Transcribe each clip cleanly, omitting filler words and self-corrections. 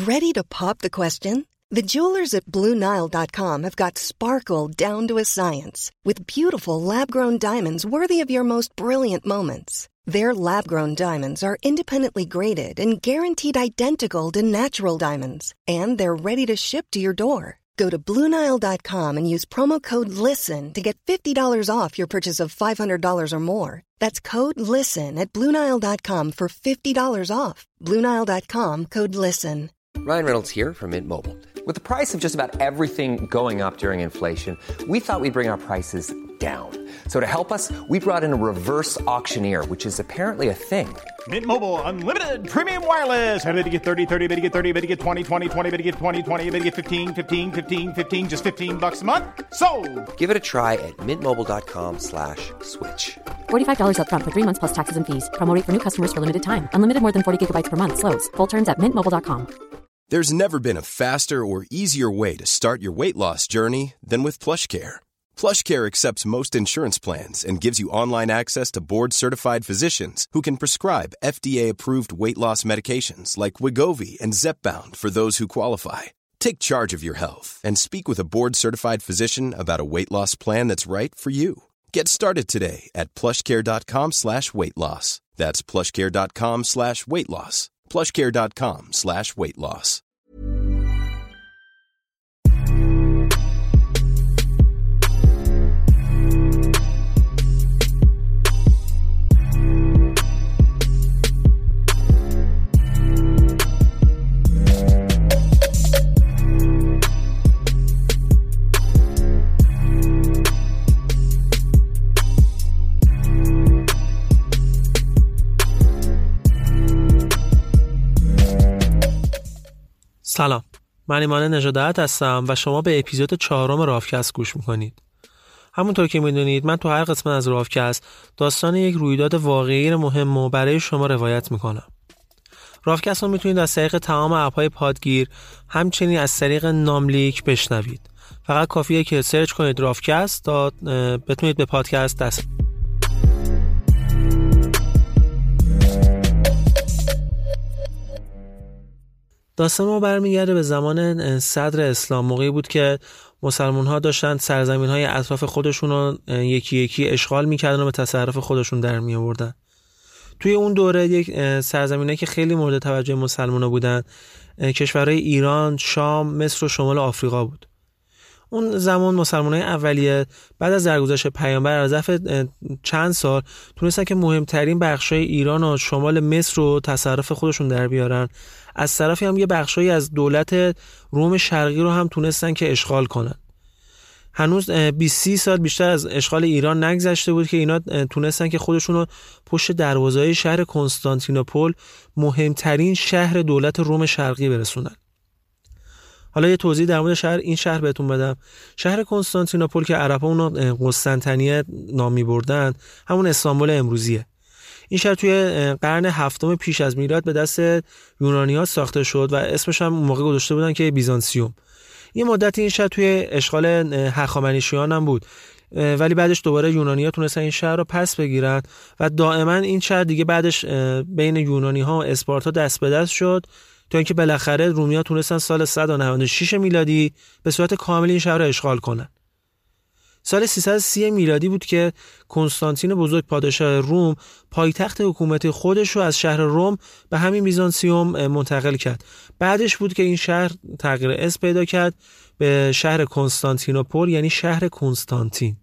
Ready to pop the question? The jewelers at BlueNile.com have got sparkle down to a science with beautiful lab-grown diamonds worthy of your most brilliant moments. Their lab-grown diamonds are independently graded and guaranteed identical to natural diamonds, and they're ready to ship to your door. Go to BlueNile.com and use promo code LISTEN to get $50 off your purchase of $500 or more. That's code LISTEN at BlueNile.com for $50 off. BlueNile.com, code LISTEN. Ryan Reynolds here from Mint Mobile. With the price of just about everything going up during inflation, we thought we'd bring our prices down. So to help us, we brought in a reverse auctioneer, which is apparently a thing. Mint Mobile Unlimited Premium Wireless. How to get 30, 30, bit to get 30, bit to get 20, 20, 20, bit to get 20, 20, bit to get 15, 15, 15, 15, just $15 a month? Sold! Give it a try at mintmobile.com/switch. $45 up front for 3 months plus taxes and fees. Promo rate for new customers for limited time. Unlimited more than 40 gigabytes per month. Slows full terms at mintmobile.com. There's never been a faster or easier way to start your weight loss journey than with PlushCare. PlushCare accepts most insurance plans and gives you online access to board-certified physicians who can prescribe FDA-approved weight loss medications like Wegovy and Zepbound for those who qualify. Take charge of your health and speak with a board-certified physician about a weight loss plan that's right for you. Get started today at plushcare.com/weightloss. That's plushcare.com/weightloss. plushcare.com/weightloss. سلام، من ایمان نژادات هستم و شما به اپیزود 4 رافکست گوش میکنید. همونطور که میدونید من تو هر قسمت از رافکست داستان یک رویداد واقعی مهم رو برای شما روایت میکنم. رافکست رو میتونید از طریق تمام اپ‌های پادگیر، همچنین از طریق ناملیک بشنوید. فقط کافیه که سرچ کنید رافکست تا بتونید به پادکست دست. داستان ما برمیگرده به زمان صدر اسلام، موقعی بود که مسلمان‌ها داشتن سرزمین‌های اطراف خودشون رو یکی یکی اشغال می‌کردن و به تصرف خودشون در می‌آوردن. توی اون دوره یک سرزمینایی که خیلی مورد توجه مسلمان‌ها بودن کشورهای ایران، شام، مصر و شمال آفریقا بود. اون زمان مسلمان‌های اولیه بعد از درگذشت پیامبر از ظرف چند سال تونستن که مهمترین بخشای ایران و شمال مصر رو تصرف خودشون در بیارن. از طرفی هم یه بخشایی از دولت روم شرقی رو هم تونستن که اشغال کنن. هنوز 20-30 سال بیشتر از اشغال ایران نگذشته بود که اینا تونستن که خودشون رو پشت دروازه‌های شهر کنستانتینوپل، مهمترین شهر دولت روم شرقی، برسونن. حالا یه توضیح در مورد این شهر بهتون بدم. شهر کنستانتینوپل که عرب‌ها اون رو قسطنطنیه نام می‌بردن، همون استانبول امروزیه. این شهر توی قرن 7 پیش از میلاد به دست یونانی‌ها ساخته شد و اسمش هم اون موقع گذاشته بودن که بیزانسیوم. یه مدتی این شهر توی اشغال هخامنشیان هم بود، ولی بعدش دوباره یونانی‌ها تونستن این شهر رو پس بگیرن و دائما این شهر دیگه بعدش بین یونانی‌ها و اسپارتا دست به دست شد تا اینکه بالاخره رومی‌ها تونستن سال 196 میلادی به صورت کامل این شهر رو اشغال کنن. سال 330 میلادی بود که کنستانتین بزرگ پادشاه روم پایتخت حکومتی خودش رو از شهر روم به همین بیزانسیوم منتقل کرد. بعدش بود که این شهر تغییر اسم پیدا کرد به شهر کنستانتینوپل، یعنی شهر کنستانتین.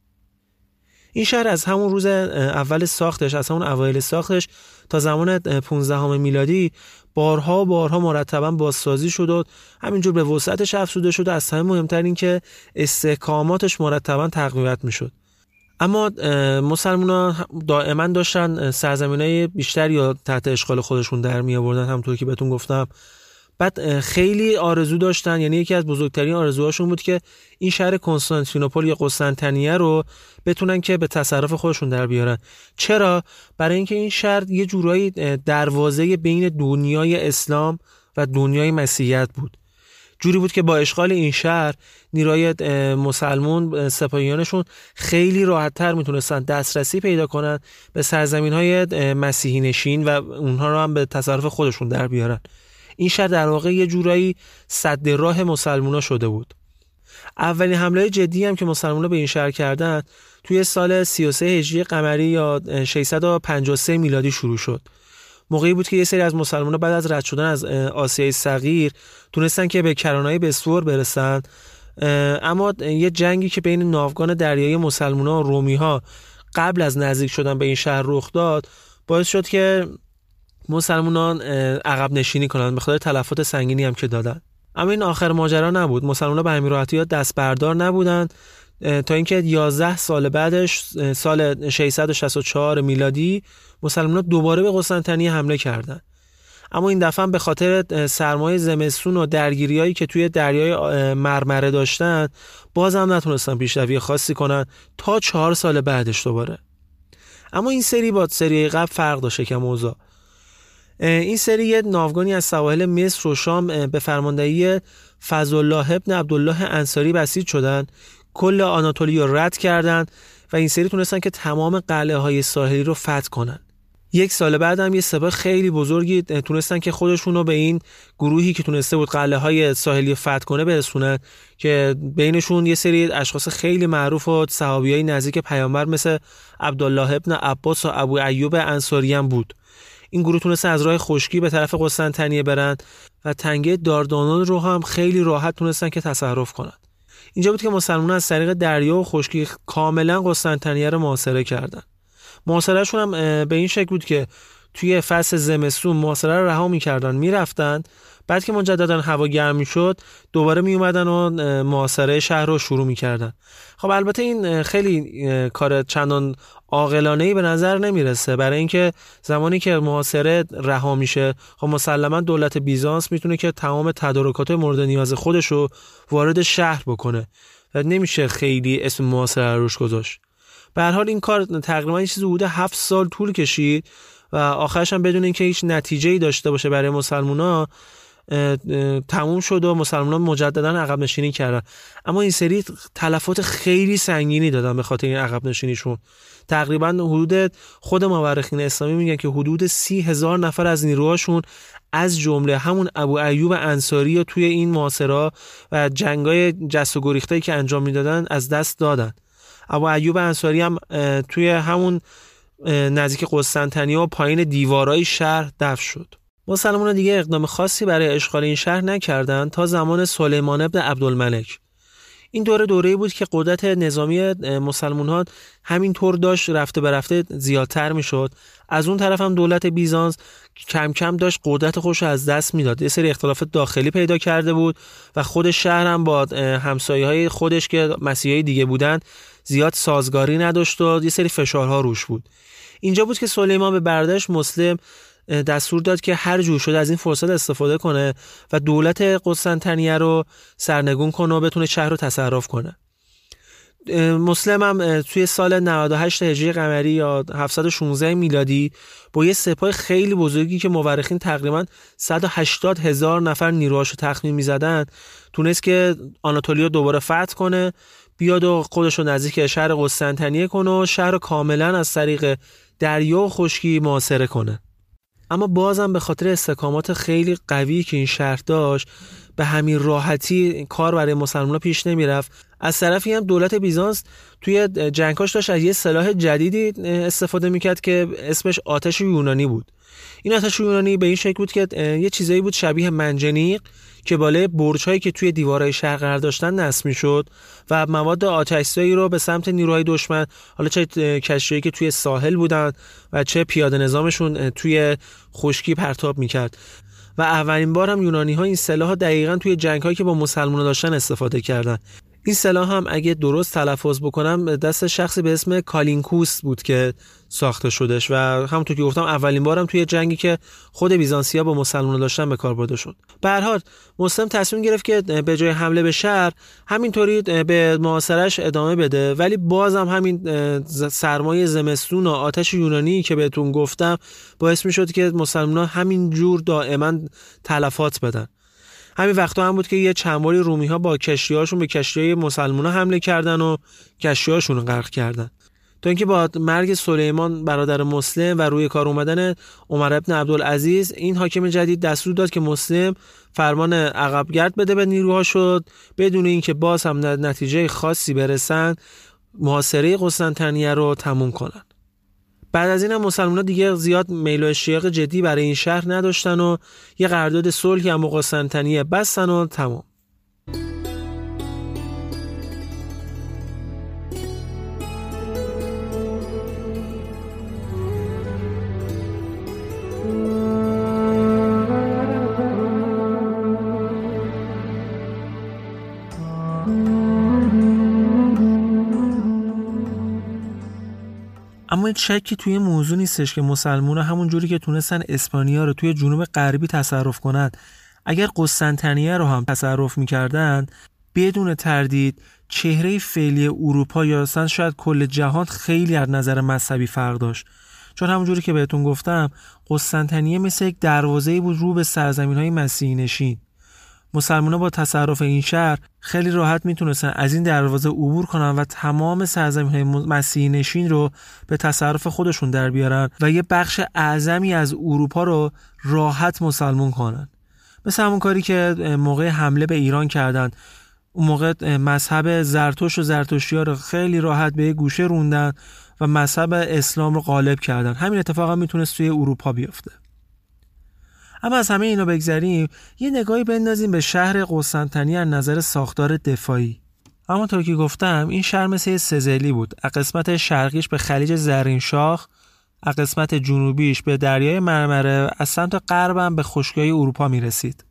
این شهر از همون روز اول ساختش، از همون اوایل ساختش تا زمان 15 میلادی بارها و بارها مرتباً بازسازی شد و همینجور به وسعتش افزوده شد و از همه مهمتر این که استحکاماتش مرتباً تقویت میشد. اما مسلمان‌ها دائما داشتن سرزمینای بیشتری یا تحت اشغال خودشون در می آوردن، همونطور که بهتون گفتم. بعد خیلی آرزو داشتن، یعنی یکی از بزرگترین آرزوهاشون بود که این شهر کنستانتینوپل یا قسطنطنیه رو بتونن که به تصرف خودشون در بیارن. چرا؟ برای اینکه این شهر یه جورایی دروازه بین دنیای اسلام و دنیای مسیحیت بود. جوری بود که با اشغال این شهر نیروی مسلمون سپاهیانشون خیلی راحت‌تر میتونستن دسترسی پیدا کنن به سرزمین‌های مسیحی نشین و اونها رو هم به تصرف خودشون در بیارن. این شهر در واقع یه جورایی سد راه مسلمونا شده بود. اولین حمله جدی هم که مسلمونا به این شهر کردن توی سال 33 هجری قمری یا 653 میلادی شروع شد. موقعی بود که یه سری از مسلمان‌ها بعد از رد شدن از آسیای صغیر تونستن که به کرانه‌های بسفور برسن، اما یه جنگی که بین ناوگان دریایی مسلمان‌ها و رومی‌ها قبل از نزدیک شدن به این شهر رخ داد، باعث شد که مسلمانان عقب نشینی کنند، به خاطر تلفات سنگینی هم که دادن. اما این آخر ماجرا نبود. مسلمان‌ها به همین راحتی دست بردار نبودند تا اینکه 11 سال بعدش، سال 664 میلادی، مسلمان‌ها دوباره به قسطنطنیه حمله کردند. اما این دفعه به خاطر سرمای زمستون و درگیریایی که توی دریای مرمره داشتن، باز هم نتونستن پیشروی خاصی کنن تا 4 سال بعدش دوباره. اما این سری با سری قبل فرق داشت یکم اوضاع. این سری یه ناوگانی از سواحل مصر و شام به فرماندهی فضلالله ابن عبدالله انصاری بسیج شدن، کل آناتولی رو رد کردن و این سری تونستن که تمام قلعه های ساحلی رو فتح کنن. 1 سال بعد هم یه سپاه خیلی بزرگی تونستن که خودشون رو به این گروهی که تونسته بود قلعه های ساحلی فتح کنه برسونن، که بینشون یه سری اشخاص خیلی معروف و صحابیای نزدیک پیامبر مثل عبدالله ابن عباس و ابو ایوب انصاری هم بود. این گروه تونستن از راه خشکی به طرف قسطنطنیه برن و تنگه داردانون رو هم خیلی راحت تونستن که تصرف کنن. اینجا بود که مسلمانان از طریق دریا و خشکی کاملا قسطنطنیه رو محاصره کردن. محاصرهشون هم به این شکل بود که توی فصل زمستون محاصره رو رها می‌کردن، میرفتن، بعد که مجددا هوا گرم می‌شد دوباره میومدن و محاصره شهر رو شروع می‌کردن. خب البته این خیلی کار چندان عاقلانه‌ای به نظر نمیرسه، برای اینکه زمانی که محاصره رها میشه، خب مسلماً دولت بیزانس میتونه که تمام تدارکات مورد نیاز خودش رو وارد شهر بکنه و نمیشه خیلی اسم محاصره روش گذاشت. به هر حال این کار تقریبا یه چیزی حدود 7 سال طول کشید و آخرش هم بدون اینکه هیچ نتیجه‌ای داشته باشه برای مسلمان‌ها تموم شد و مسلمان‌ها مجددا عقب نشینی کردن. اما این سری تلفات خیلی سنگینی دادن به خاطر این عقب نشینیشون. تقریبا حدود، خود مورخین اسلامی میگن که حدود 30,000 نفر از نیروهاشون از جمله همون ابو ایوب انصاری رو توی این محاصره و جنگای جست و گریختایی که انجام میدادن از دست دادن. ابو ایوب انصاری هم توی همون نزدیک قسطنطنیه و پایین دیوارای شهر دفن شد. مسلمان‌ها دیگه اقدام خاصی برای اشغال این شهر نکردند تا زمان سلیمان ابن عبدالملک. این دوره‌ای بود که قدرت نظامی مسلمان‌ها همینطور داشت رفته به رفته زیادتر میشد. از اون طرف هم دولت بیزانس کم کم داشت قدرت خودش از دست میداد. یه سری اختلافات داخلی پیدا کرده بود و خود شهر هم با همسایه‌های خودش که مسیحیای دیگه بودن زیاد سازگاری نداشت و یه سری فشارها روش بود. اینجا بود که سلیمان به برادرش مسلم دستور داد که هر جور شده از این فرصت استفاده کنه و دولت قسطنطنیه رو سرنگون کنه و بتونه شهر رو تصرف کنه. مسلم هم توی سال 98 هجری قمری یا 716 میلادی با یه سپاه خیلی بزرگی که مورخین تقریباً 180,000 نفر نیروهاشو تخمین می‌زدن تونست که آناتولیا دوباره فتح کنه، بیاد و خودش رو نزدیک شهر قسطنطنیه کنه و شهر رو کاملاً از طریق دریا و خشکی محاصره کنه. اما بازم به خاطر استحکامات خیلی قوی که این شهر داشت به همین راحتی کار برای مسلمان‌ها پیش نمیرفت. از طرفی هم دولت بیزانس توی جنگاش داشت از یه سلاح جدیدی استفاده میکرد که اسمش آتش یونانی بود. این آتش یونانی به این شکل بود که یه چیزایی بود شبیه منجنیق که بالای برج‌هایی که توی دیوارهای شهر قرار داشتن نصب می‌شد و مواد آتش‌زایی رو به سمت نیروهای دشمن، حالا چه کشتی‌هایی که توی ساحل بودن و چه پیاده نظامشون توی خشکی پرتاب می‌کرد. و اولین بار هم یونانی‌ها این سلاح دقیقاً توی جنگ‌هایی که با مسلمان‌ها داشتن استفاده کردن. این سلاح هم اگه درست تلفظ بکنم دست شخصی به اسم کالینکوس بود که ساخته شدش و همونطور که گفتم اولین بارم توی جنگی که خود بیزانسیا با مسلمان‌ها داشتن به کار برده شد. به هر حال مسلم تصمیم گرفت که به جای حمله به شهر همینطوری به محاصره‌اش ادامه بده، ولی بازم همین سرمایه زمستون و آتش یونانی که بهتون گفتم باعث می‌شد که مسلمان‌ها همین جور دائما تلفات بدن. همین وقتا هم بود که یه چند باری رومی‌ها با کشتی‌هاشون به کشتی‌های مسلمان‌ها حمله کردن و کشتی‌هاشون رو غرق کردن. تا اینکه با مرگ سلیمان برادر مسلم و روی کار اومدن عمر ابن عبدالعزیز، این حاکم جدید دستور داد که مسلم فرمان عقبگرد بده به نیروها شد، بدون اینکه باز هم نتیجه خاصی برسن محاصره قسطنطنیه رو تموم کنن. بعد از این هم مسلمان‌ها دیگه زیاد میل و اشتیاق جدی برای این شهر نداشتن و یه قرارداد صلحی هم با قسطنطنیه بستن و تمام. اما این شکی توی موضوع نیستش که مسلمان‌ها همون جوری که تونستن اسپانیا رو توی جنوب غربی تصرف کنن، اگر قسطنطنیه رو هم تصرف می‌کردن، بدون تردید چهره فعلی اروپا یا اصلا شاید کل جهان خیلی از نظر مذهبی فرق داشت. چون همون جوری که بهتون گفتم قسطنطنیه مثل یک دروازه‌ای بود رو به سرزمین‌های مسیحی نشین. مسلمان‌ها با تصرف این شهر خیلی راحت میتونستن از این دروازه عبور کنن و تمام سرزمین‌های مسیحی نشین رو به تصرف خودشون در بیارن و یه بخش اعظمی از اروپا رو راحت مسلمان کنن. مثل همون کاری که موقع حمله به ایران کردن. اون موقع مذهب زرتشت و زرتشتی‌ها رو خیلی راحت به یه گوشه روندن و مذهب اسلام رو غالب کردن. همین اتفاق هم میتونست توی اروپا بیفته. اما از همه اینا بگذریم، یه نگاهی بندازیم به شهر قسطنطنیه از نظر ساختار دفاعی. همونطور که گفتم این شهر مثل سزلی بود. از قسمت شرقیش به خلیج زرینشاه، از قسمت جنوبیش به دریای مرمره، از سمت غرب هم به خشکی‌های اروپا میرسید.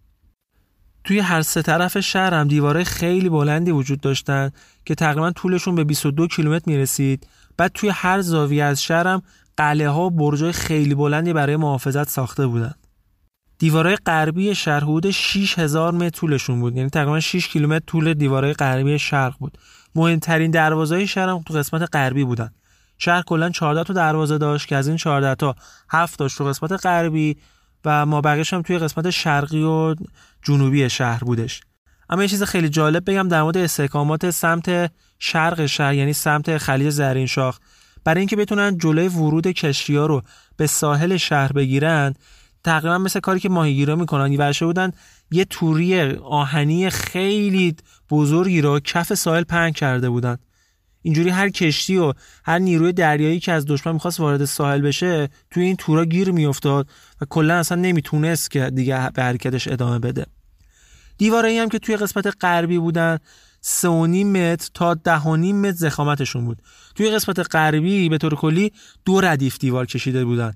توی هر سه طرف شهر هم دیوارهای خیلی بلندی وجود داشتن که تقریبا طولشون به 22 کیلومتر میرسید. بعد توی هر زاویه از شهر هم قلعه‌ها و برج‌های خیلی بلندی برای محافظت ساخته بودن. دیوارهای غربی شهر حدود 6000 متر طولشون بود، یعنی تقریبا 6 کیلومتر طول دیوارهای غربی شرق بود. مهمترین دروازه‌های شهر هم تو قسمت غربی بودن. شهر کلاً 14 تا دروازه داشت که از این 14 تا 7 تاش تو قسمت غربی و مابقیش هم توی قسمت شرقی و جنوبی شهر بودش. اما یه چیز خیلی جالب بگم در مورد استحکامات سمت شرق شهر، یعنی سمت خلیج زرینشاه. برای اینکه بتونن جلوی ورود کشتی‌ها رو به ساحل شهر بگیرن، تقریبا مثل کاری که ماهیگیرا میکنن، ورشه بودن یه توری آهنی خیلی بزرگی رو کف ساحل پهن کرده بودن. اینجوری هر کشتی و هر نیروی دریایی که از دشمن میخواست وارد ساحل بشه توی این تورا گیر میافتاد و کلا اصلا نمیتونست که دیگه به حرکتش ادامه بده. دیوارایی هم که توی قسمت غربی بودن 3.5 متر تا 10.5 متر ضخامتشون بود. توی قسمت غربی به طور کلی 2 ردیف دیوار کشیده بودن.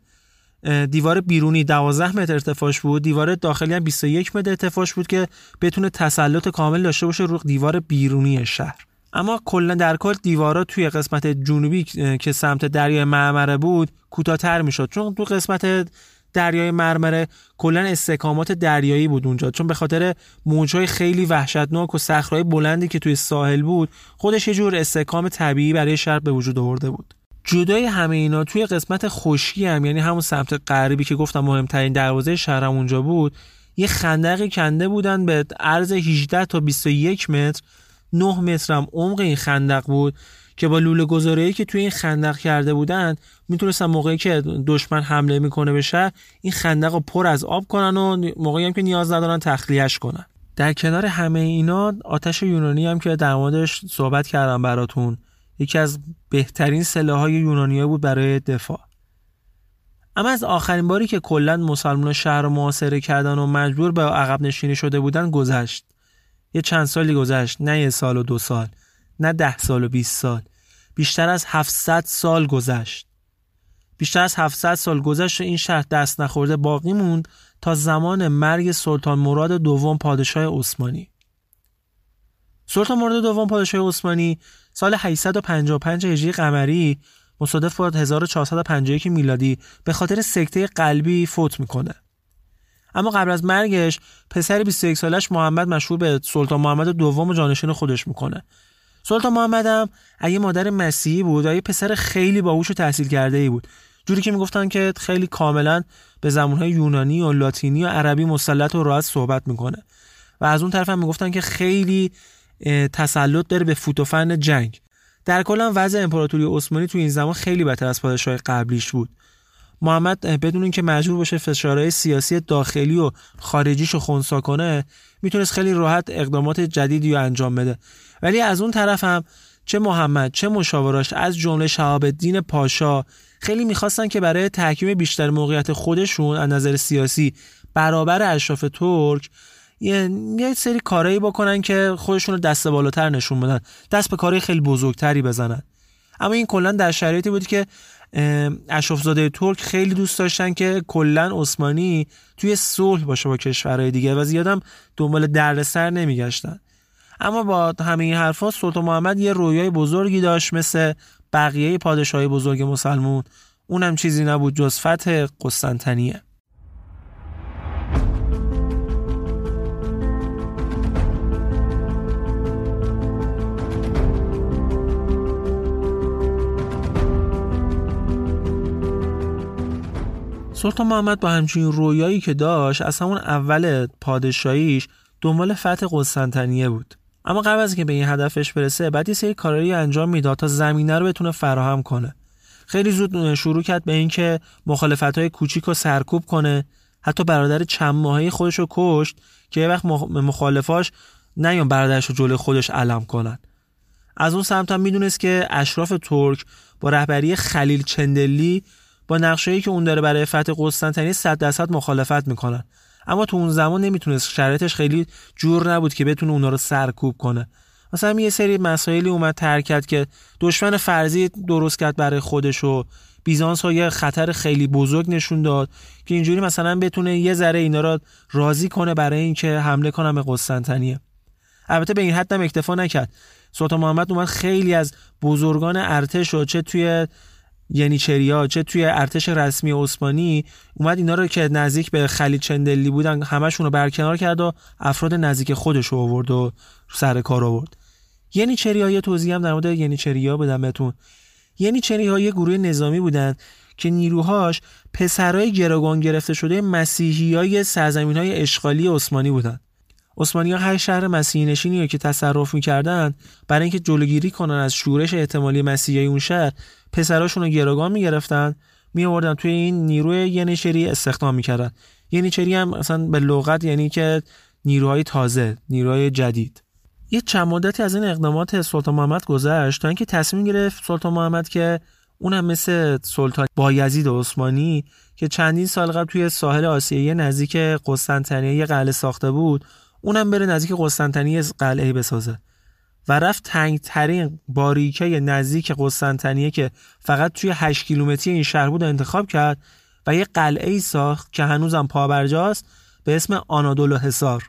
دیوار بیرونی 12 متر ارتفاعش بود، دیوار داخلی هم 21 متر ارتفاعش بود که بتونه تسلط کامل داشته باشه رو دیوار بیرونی شهر. اما کلا در کل دیوارا توی قسمت جنوبی که سمت دریای مرمره بود کوتاه‌تر میشد، چون تو قسمت دریای مرمره کلا استحکامات دریایی بود اونجا، چون به خاطر موج‌های خیلی وحشتناک و صخره‌های بلندی که توی ساحل بود خودش یه جور استحکام طبیعی برای شهر به وجود آورده بود. جدای همه اینا توی قسمت خشکی هم، یعنی همون سمت غربی که گفتم مهمترین دروازه شهر هم اونجا بود، یه خندقی کنده بودن به عرض 18 تا 21 متر، 9 متر هم عمق این خندق بود که با لوله گذاریایی که توی این خندق کرده بودن میتونستن موقعی که دشمن حمله میکنه به شهر این خندق رو پر از آب کنن و موقعی هم که نیاز ندارن تخلیه‌اش کنن. در کنار همه اینا آتش یونانی هم که در موردش صحبت کردم براتون، یکی از بهترین سلاح‌های یونانی‌ها بود برای دفاع. اما از آخرین باری که کلاً مسلمان‌ها شهر رو محاصره کردن و مجبور به عقب نشینی شده بودن گذشت. یه چند سالی گذشت، نه 1 سال و 2 سال، نه 10 سال و 20 سال. بیشتر از 700 سال گذشت. بیشتر از 700 سال گذشت و این شهر دست نخورده باقی موند تا زمان مرگ سلطان مراد دوم پادشاه عثمانی. سلطان مراد دوم پادشاه عثمانی سال 855 هجری قمری مصادف با 1451 میلادی به خاطر سکته قلبی فوت میکنه. اما قبل از مرگش پسر 21 سالش محمد مشهور به سلطان محمد دوم جانشین خودش میکنه. سلطان محمد هم یه مادر مسیحی بود و یه پسر خیلی باهوش و تحصیل کرده‌ای بود. جوری که میگفتن که خیلی کاملا به زبان‌های یونانی و لاتینی و عربی مسلط و راحت صحبت میکنه. و از اون طرف هم میگفتن که خیلی تسلط داره به فوت و فن جنگ. در کل هم وضع امپراتوری عثمانی تو این زمان خیلی بدتر از پادشاهی قبلیش بود. محمد بدون اینکه مجبور باشه فشارهای سیاسی داخلی و خارجیشو خنثی کنه میتونست خیلی راحت اقدامات جدیدی رو انجام بده. ولی از اون طرف هم چه محمد چه مشاوراش از جمله شهاب الدین پاشا خیلی میخواستن که برای تحکیم بیشتر موقعیت خودشون از نظر سیاسی برابر اشراف ترک یه سری کارایی بکنن که خودشون رو دست بالاتر نشون بدن، دست به کارهای خیلی بزرگتری بزنن. اما این کلا در شرایطی بود که اشرافزاده ترک خیلی دوست داشتن که کلا عثمانی توی صلح باشه با کشورهای دیگه و زیادم دنبال دردسر نمیگشتن. اما با همه این حرفا سلطان محمد یه رویای بزرگی داشت مثل بقیه پادشاهی بزرگ مسلمون، اونم چیزی نبود جز فتح قسطنطنیه. سلطان محمد با همچین رویایی که داشت از همون اول پادشاهیش دنبال فتح قسطنطنیه بود. اما قبل از که به این هدفش برسه بعد یه سری کارایی انجام میداد تا زمینه رو بتونه فراهم کنه. خیلی زود شروع کرد به این که مخالفت‌های کوچیک رو سرکوب کنه، حتی برادر چند ماهه خودش رو کشت که یه وقت مخالفاش نیان برادرش رو جلوی خودش علم کنن. از اون سمت هم میدونست که اشراف ترک با رهبری خلیل چندلی با نقشه‌ای که اون داره برای فتح قسطنطنیه 100% مخالفت میکنن. اما تو اون زمان نمیتونست، شرایطش خیلی جور نبود که بتونه اونا رو سرکوب کنه. مثلا یه سری مسائلی اومد طرح کرد که دشمن فرضی درست کرد برای خودش و بیزانس ها یه خطر خیلی بزرگ نشون داد که اینجوری مثلا بتونه یه ذره اینا رو راضی کنه برای اینکه حمله کنه به قسطنطنیه. البته به این حد هم اکتفا نکرد. سلطان محمد اومد خیلی از بزرگان ارتش و چه توی ینیچریا چه توی ارتش رسمی عثمانی اومد اینا رو که نزدیک به خلیل چندلی بودن همشون رو برکنار کرد و افراد نزدیک خودش رو آورد و سر کار آورد. ینیچریا یه توضیح هم در مورد ینیچریا بدم بهتون. ینیچریا یه گروه نظامی بودن که نیروهاش پسرای گروگان گرفته شده مسیحیای سرزمین‌های اشغالی عثمانی بودن. عثمانی‌ها هر شهر مسیحی نشینی رو که تصرف می‌کردن برای اینکه جلوگیری کنن از شورش احتمالی مسیحی اون شهر پسراشون رو گروگان می‌گرفتن می‌آوردن توی این نیروی ینیچری استخدام می‌کردن. ینیچری هم اصلا به لغت یعنی که نیروهای تازه، نیروهای جدید. یه چند مدتی از این اقدامات سلطان محمد گذشت تا اینکه تصمیم گرفت سلطان محمد که اونم مثل سلطان بایزید عثمانی که چندین سال قبل توی ساحل آسیایی نزدیک قسطنطنیه یه قلعه ساخته بود، اونم بره نزدیک قسطنطنیه قلعه بسازه و رفت تنگترین باریکه نزدیک قسطنطنیه که فقط توی 8 کیلومتری این شهر بود انتخاب کرد و یه قلعه ساخت که هنوزم پابرجاست به اسم آنادولو حصار.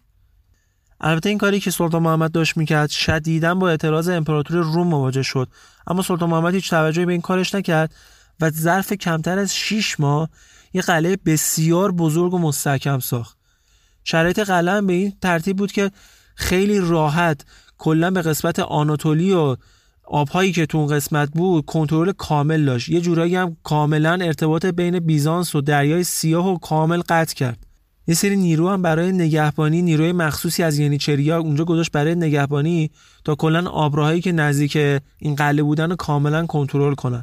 البته این کاری که سلطان محمد داشت میکرد شدیداً با اعتراض امپراتور روم مواجه شد، اما سلطان محمد هیچ توجهی به این کارش نکرد و ظرف کمتر از 6 ماه یه قلعه بسیار بزرگ و مستحکم ساخت. شرایط قلعه به این ترتیب بود که خیلی راحت کلا به قسمت آناتولی و آبهایی که تو اون قسمت بود کنترل کامل داشت. یه جورایی هم کاملا ارتباط بین بیزانس و دریای سیاه و کامل قطع کرد. یه سری نیرو هم برای نگهبانی، نیروی مخصوصی از ینیچریا اونجا گذاشت برای نگهبانی تا کلا آبراهایی که نزدیک این قلعه بودن رو کاملا کنترل کنن.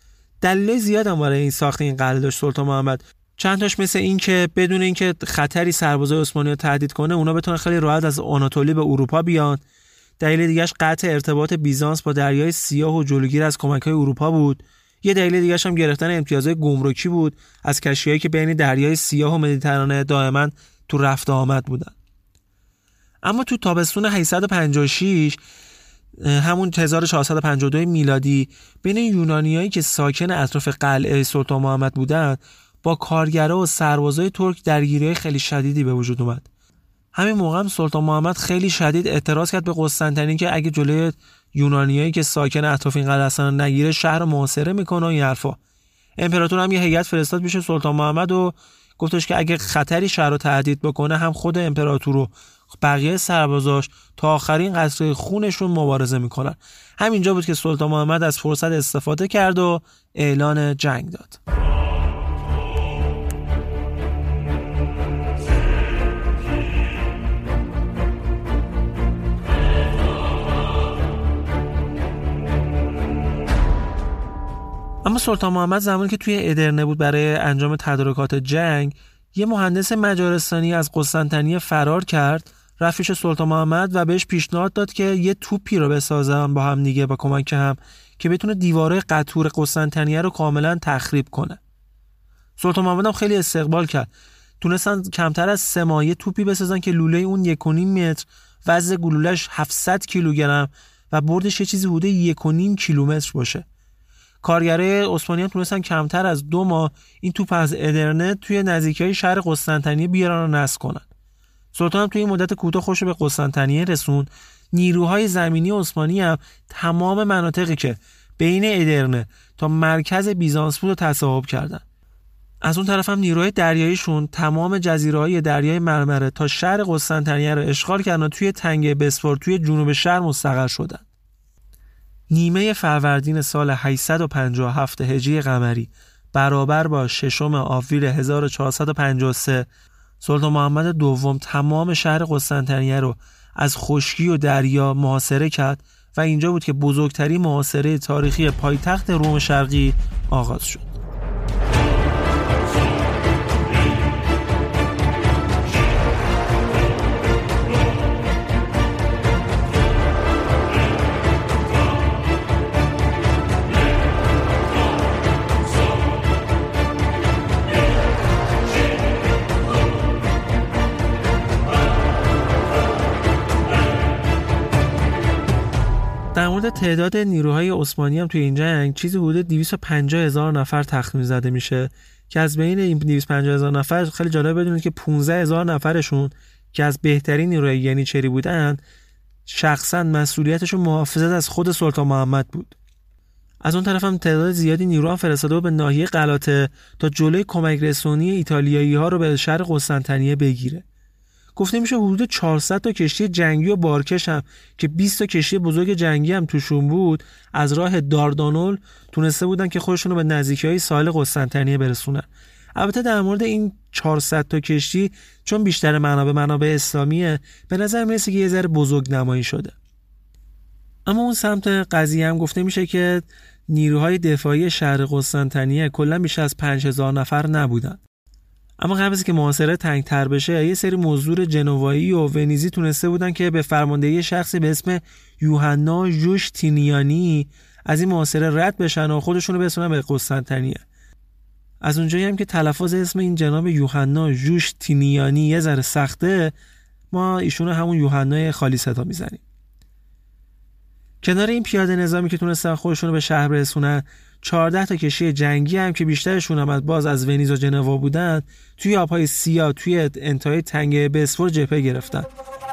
دلیل زیاد هم برای این ساخت این قلعه داشت سلطان محمد. چند تاش مثل این که بدون اینکه خطری سربازای عثمانی رو تهدید کنه اونا بتونن خیلی راحت از آناتولی به اروپا بیان. دلیل دیگه‌اش قطع ارتباط بیزانس با دریای سیاه و جلوگیری از کمک‌های اروپا بود. یه دلیل دیگه‌اش هم گرفتن امتیازهای گمرکی بود از کشتی‌هایی که بین دریای سیاه و مدیترانه دائما تو رفت و آمد بودن. اما تو تابستون 856 همون 1452 میلادی بین یونانیایی که ساکن اطراف قلعه سلطان محمد بودن با کارگرا و سربازای ترک درگیری خیلی شدیدی به وجود اومد. همین موقع هم سلطان محمد خیلی شدید اعتراض کرد به قسطنطنیه که اگه جلوی یونانیایی که ساکن اطراف این قلعه هستن نگیره شهر رو محاصره میکنه و این حرفا. امپراتور هم یه هیئت فرستاد پیش سلطان محمد و گفتش که اگه خطری شهر رو تهدید بکنه هم خود امپراتور و بقیه سربازاش تا آخرین قطره خونشون مبارزه میکنن. همینجا بود که سلطان محمد از فرصت استفاده کرد و اعلان جنگ داد. اما سلطان محمد زمانی که توی ادرنه بود برای انجام تدارکات جنگ، یه مهندس مجارستانی از قسطنطنیه فرار کرد، رفت پیش سلطان محمد و بهش پیشنهاد داد که یه توپی رو بسازن با هم دیگه با کمک هم که بتونه دیواره قطور قسطنطنیه رو کاملا تخریب کنه. سلطان محمد هم خیلی استقبال کرد. تونستن کمتر از 3 ماه یه توپی بسازن که لوله اون 1.5 متر، وزن گلولش 700 کیلوگرم و بردش یه چیزی حدود 1.5 کیلومتر باشه. کارگرای عثمانی هم تونستن کمتر از 2 ماه این توپ از ادرنه توی نزدیکی‌های شهر قسطنطنیه بیارن و نصب کنن. سلطان هم توی این مدت کوتاه خوش به قسطنطنیه رسوند. نیروهای زمینی عثمانی هم تمام مناطقی که بین ادرنه تا مرکز بیزانس بود رو تصاحب کردن. از اون طرف هم نیروهای دریاییشون تمام جزیره‌های دریای مرمره تا شهر قسطنطنیه رو اشغال کردن و توی تنگه بسفور توی جنوب شهر مستقر شدن. نیمه فروردین سال 857 هجری قمری برابر با 6 آوریل 1453 سلطان محمد دوم تمام شهر قسطنطنیه رو از خشکی و دریا محاصره کرد و اینجا بود که بزرگترین محاصره تاریخی پایتخت روم شرقی آغاز شد. در مورد تعداد نیروهای عثمانی هم توی این جنگ چیزی حدود 250,000 نفر تخمین زده میشه که از بین این 250,000 نفر خیلی جالب بدونید که 15,000 نفرشون که از بهترین نیروهای ینیچری بودن شخصا مسئولیتشون محافظت از خود سلطان محمد بود. از اون طرف هم تعداد زیادی نیرو هم فرستاده به ناحیه غلاطه تا جلوی کمک رسانی ایتالیایی ها رو به شهر قسطنطنیه بگیره. گفته میشه حدود 400 تا کشتی جنگی و بارکش هم که 20 تا کشتی بزرگ جنگی هم توشون بود از راه داردانول تونسته بودن که خودشون رو به نزدیکی‌های ساحل قسطنطنیه برسونن. البته در مورد این 400 تا کشتی چون بیشتر منابع اسلامیه به نظر میرسه که یه ذره بزرگ نمایی شده. اما اون سمت قضیه هم گفته میشه که نیروهای دفاعی شهر قسطنطنیه کلا بیشتر از 5000 نفر نبودن. اما قبل از که محاصره تنگ‌تر بشه یه سری مزدور جنوایی و ونیزی تونسته بودن که به فرماندهی شخصی به اسم یوحنا ژوشتینیانی از این محاصره رد بشن و خودشونو برسونن به قسطنطنیه. از اونجایی هم که تلفظ اسم این جناب یوحنا ژوشتینیانی یه ذره سخته، ما ایشونو همون یوحنای خالی صدا میزنیم. کنار این پیاده نظامی که تونستن خودشونو به شهر برسونن، 14 تا کشتی جنگی هم که بیشترشون هم از ونیز و جنوا بودن توی آبهای سیاه توی انتهای تنگه بسفور جبهه گرفتن.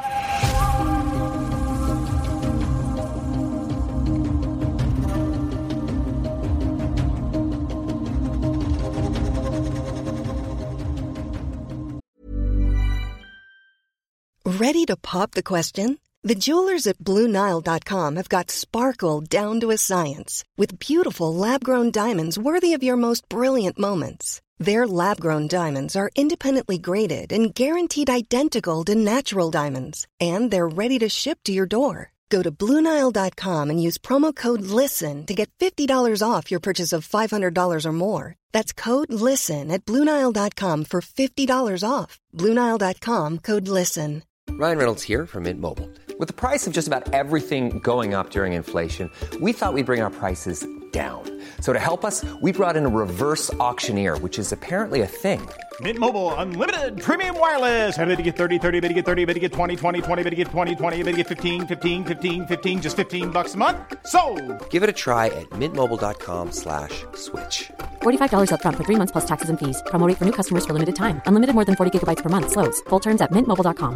Ready to pop the question? The jewelers at BlueNile.com have got sparkle down to a science with beautiful lab-grown diamonds worthy of your most brilliant moments. Their lab-grown diamonds are independently graded and guaranteed identical to natural diamonds, and they're ready to ship to your door. Go to BlueNile.com and use promo code LISTEN to get $50 off your purchase of $500 or more. That's code LISTEN at BlueNile.com for $50 off. BlueNile.com, code LISTEN. Ryan Reynolds here from Mint Mobile. With the price of just about everything going up during inflation, we thought we'd bring our prices down. So to help us, we brought in a reverse auctioneer, which is apparently a thing. Mint Mobile Unlimited Premium Wireless. How to get 30, 30, bit to get 30, bit to get 20, 20, 20, bit to get 20, 20, bit to get 15, 15, 15, 15, just $15 a month? Sold! Give it a try at mintmobile.com/switch. $45 up front for 3 months plus taxes and fees. Promo rate for new customers for limited time. Unlimited more than 40 gigabytes per month. Slows full terms at mintmobile.com.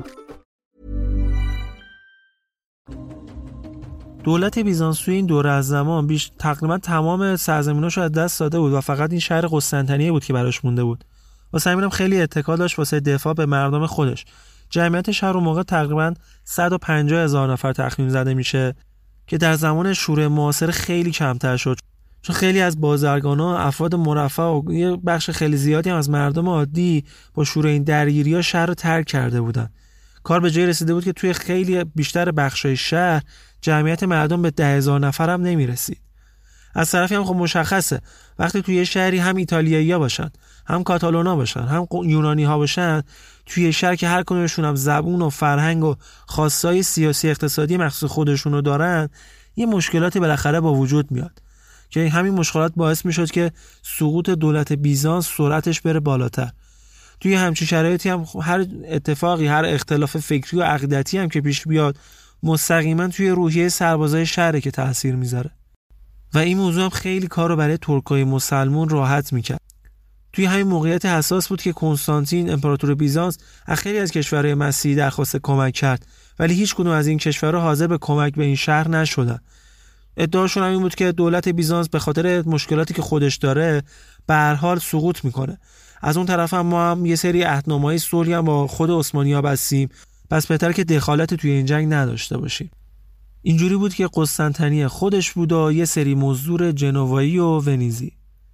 دولت بیزانس توی این دوره از زمان تقریبا تمام سرزمیناشو از دست داده بود و فقط این شهر قسطنطنیه بود که براش مونده بود. واسه همینم خیلی اتکا داشت واسه دفاع به مردم خودش. جمعیت شهر اون موقع تقریبا 150,000 نفر تخمین زده میشه که در زمان شورای معاصر خیلی کمتر شد، چون خیلی از بازرگانا، افراد مرفه و یه بخش خیلی زیادی هم از مردم عادی با شور این درگیری‌ها شهر رو ترک کرده بودن. کار به جای رسیده بود که توی خیلی بیشتر بخشای شهر جمعیت مردم به 10,000 نفر هم نمیرسید. از طرفی هم خب مشخصه وقتی توی یه شهری هم ایتالیایی‌ها باشن، هم کاتالونا باشن، هم یونانی‌ها باشن، توی شهر که هر کدومشون هم زبون و فرهنگ و خاصای سیاسی اقتصادی مخصوص خودشونو دارن، یه مشکلاتی بالاخره با وجود میاد که همین مشکلات باعث میشد که سقوط دولت بیزانس سرعتش بره بالاتر. توی همچین شرایطی هم هر اتفاقی، هر اختلاف فکری و عقیدتی هم که پیش بیاد مستقیما توی روحیه سربازای شهره که تأثیر میذاره و این موضوع هم خیلی کار رو برای ترکای مسلمون راحت میکرد. توی همین موقعیت حساس بود که کنستانتین امپراتور بیزانس از خیلی از کشورهای مسیحی درخواست کمک کرد، ولی هیچ کدوم از این کشورها حاضر به کمک به این شهر نشدن. ادعاشون این بود که دولت بیزانس به خاطر مشکلاتی که خودش داره به هر حال سقوط میکنه. از اون طرف هم ما هم یه سری عهدنامه‌های صلحی هم با خود عثمانی‌ها بستیم، پس بهتره که دخالت توی این جنگ نداشته باشیم. اینجوری بود که قسطنطنیه خودش بود و یه سری مزدور جنوایی و ونیزی.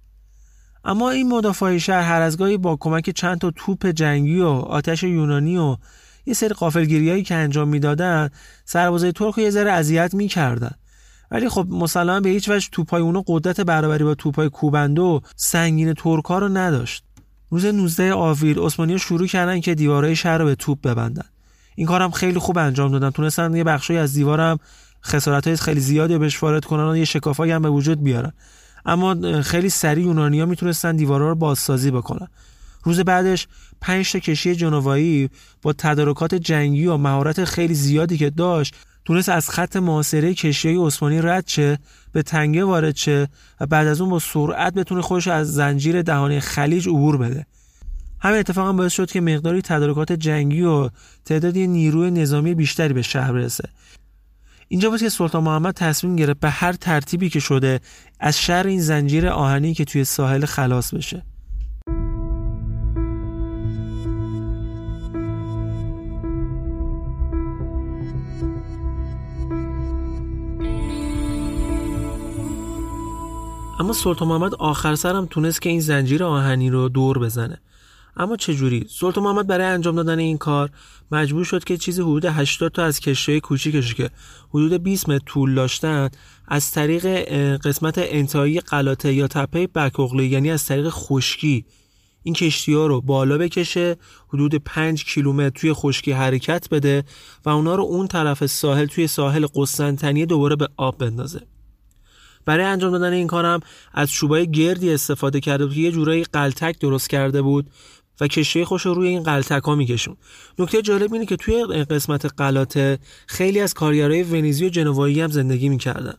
اما این مدافعای شهر هر از گاهی با کمک چند تا توپ جنگی و آتش یونانی و یه سری غافلگیریایی که انجام میدادن سربازای ترک رو یه ذره اذیت میکردن، ولی خب مسلماً به هیچ وجه توپای اونا قدرت برابری با توپای کوبنده و سنگین ترک‌ها رو نداشت. روز 19 آوریل عثمانی‌ها شروع کردن که دیوارهای شهر رو به توپ ببندن. این کارم خیلی خوب انجام دادن، تونستن یه بخشی از دیوارم خسارت‌های خیلی زیادی بهش وارد کنن و یه شکافایی هم به وجود بیارن. اما خیلی سریع یونانی‌ها میتونستن دیوارا رو بازسازی بکنن. روز بعدش 5 تا کشتی جنوایی با تدارکات جنگی و مهارت خیلی زیادی که داشت تونست از خط محاصره کشتی‌های عثمانی رد شه، به تنگه وارد شه و بعد از اون با سرعت بتونه خودش از زنجیر دهانه خلیج عبور بده. همین اتفاق هم باعث شد که مقداری تدارکات جنگی و تعدادی نیروی نظامی بیشتری به شهر برسه. اینجا بود که سلطان محمد تصمیم گرفت به هر ترتیبی که شده از شر این زنجیر آهنی که توی ساحل خلاص بشه. اما سلطان محمد آخر سرم تونست که این زنجیر آهنی رو دور بزنه. اما چجوری؟ سلطان محمد برای انجام دادن این کار مجبور شد که چیزی حدود 80 تا از کشتی‌های کوچیکش که حدود 20 متر طول داشتن از طریق قسمت انتهایی قلاته یا تپه بک‌اغلی، یعنی از طریق خشکی، این کشتی‌ها رو بالا بکشه، حدود 5 کیلومتر توی خشکی حرکت بده و اونا رو اون طرف ساحل توی ساحل قسطنطنیه دوباره به آب بندازه. برای انجام دادن این کارم از چوبای گردی استفاده کرده بود که یه جورایی قلتک درست کرده بود و کشتی خوش رو روی این قلتک‌ها می‌کشون. نکته جالب اینه که توی قسمت قلاته خیلی از کارگرای ونیزی و جنوایی هم زندگی می‌کردن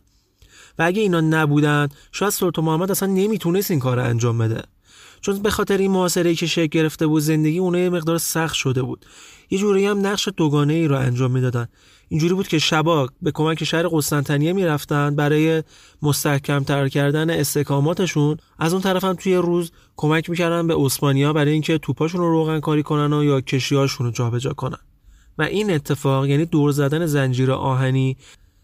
و اگه اینا نبودن شاید سلطان محمد اصلا نمیتونست این کار رو انجام بده، چون به خاطر این محاصره‌ای که شکل گرفته بود زندگی اونها یه مقدار سخت شده بود. یه جوری هم نقش دوگانه‌ای رو انجام میدادن. اینجوری بود که شبا به کمک شهر قسطنطنیه میرفتن برای مستحکم‌تر کردن استحکاماتشون، از اون طرف هم توی روز کمک میکردن به عثمانی‌ها برای اینکه توپاشون رو روغن کاری کنن و یا کشتی‌هاشون رو جابجا کنن. و این اتفاق، یعنی دور زدن زنجیر آهنی،